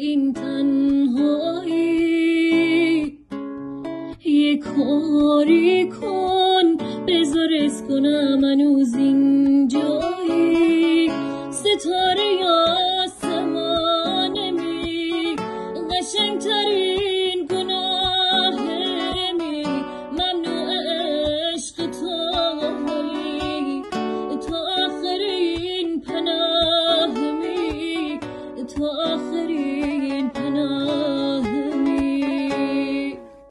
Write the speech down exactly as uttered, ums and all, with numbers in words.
این تنهایی، یه کاری کن بذار اس کنم هنوز اینجایی. ستاره یا